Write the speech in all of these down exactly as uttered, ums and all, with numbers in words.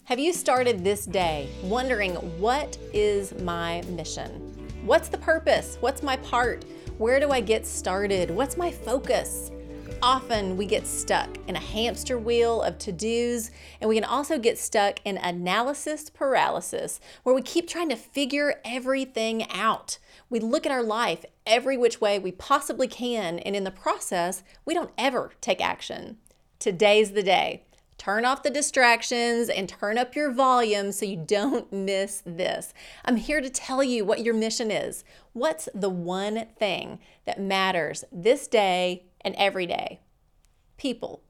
Have you started this day wondering, what is my mission? What's the purpose? What's my part? Where do I get started? What's my focus? Often we get stuck in a hamster wheel of to-dos, and we can also get stuck in analysis paralysis, where we keep trying to figure everything out. We look at our life every which way we possibly can, and in the process, we don't ever take action. Today's the day. Turn off the distractions and turn up your volume so you don't miss this. I'm here to tell you what your mission is. What's the one thing that matters this day and every day? People.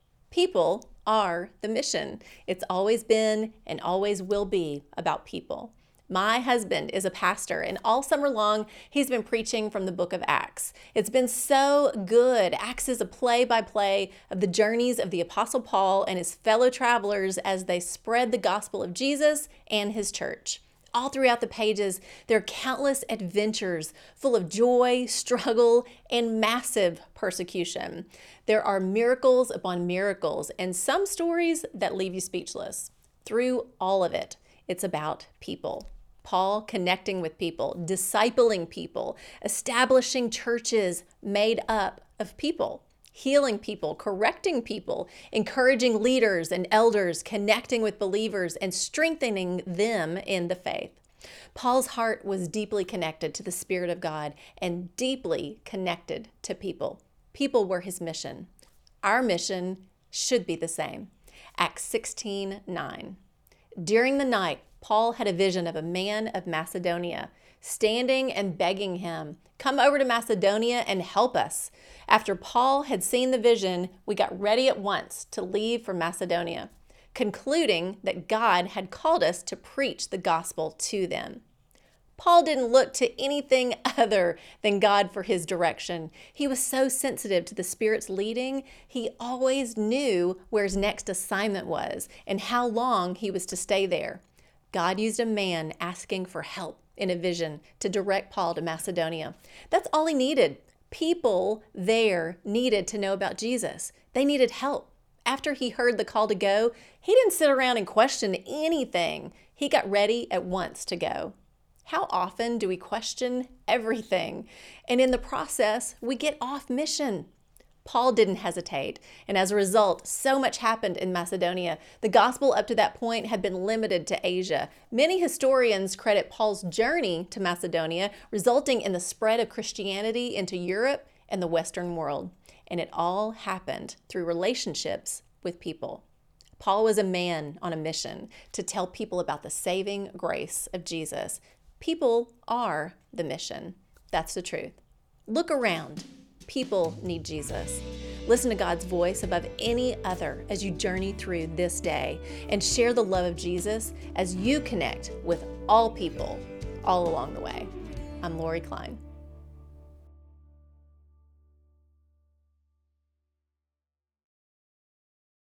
People are the mission. It's always been and always will be about people. My husband is a pastor, and all summer long, he's been preaching from the book of Acts. It's been so good. Acts is a play-by-play of the journeys of the Apostle Paul and his fellow travelers as they spread the gospel of Jesus and his church. All throughout the pages, there are countless adventures full of joy, struggle, and massive persecution. There are miracles upon miracles, and some stories that leave you speechless. Through all of it, it's about people. Paul connecting with people, discipling people, establishing churches made up of people, healing people, correcting people, encouraging leaders and elders, connecting with believers, and strengthening them in the faith. Paul's heart was deeply connected to the Spirit of God and deeply connected to people. People were his mission. Our mission should be the same. Acts sixteen nine. During the night, Paul had a vision of a man of Macedonia standing and begging him, "Come over to Macedonia and help us." After Paul had seen the vision, we got ready at once to leave for Macedonia, concluding that God had called us to preach the gospel to them. Paul didn't look to anything other than God for his direction. He was so sensitive to the Spirit's leading, he always knew where his next assignment was and how long he was to stay there. God used a man asking for help in a vision to direct Paul to Macedonia. That's all he needed. People there needed to know about Jesus. They needed help. After he heard the call to go, he didn't sit around and question anything. He got ready at once to go. How often do we question everything? And in the process, we get off mission. Paul didn't hesitate, and as a result, so much happened in Macedonia. The gospel up to that point had been limited to Asia. Many historians credit Paul's journey to Macedonia resulting in the spread of Christianity into Europe and the Western world. And it all happened through relationships with people. Paul was a man on a mission to tell people about the saving grace of Jesus. People are the mission. That's the truth. Look around. People need Jesus. Listen to God's voice above any other as you journey through this day, and share the love of Jesus as you connect with all people all along the way. I'm Lori Klein.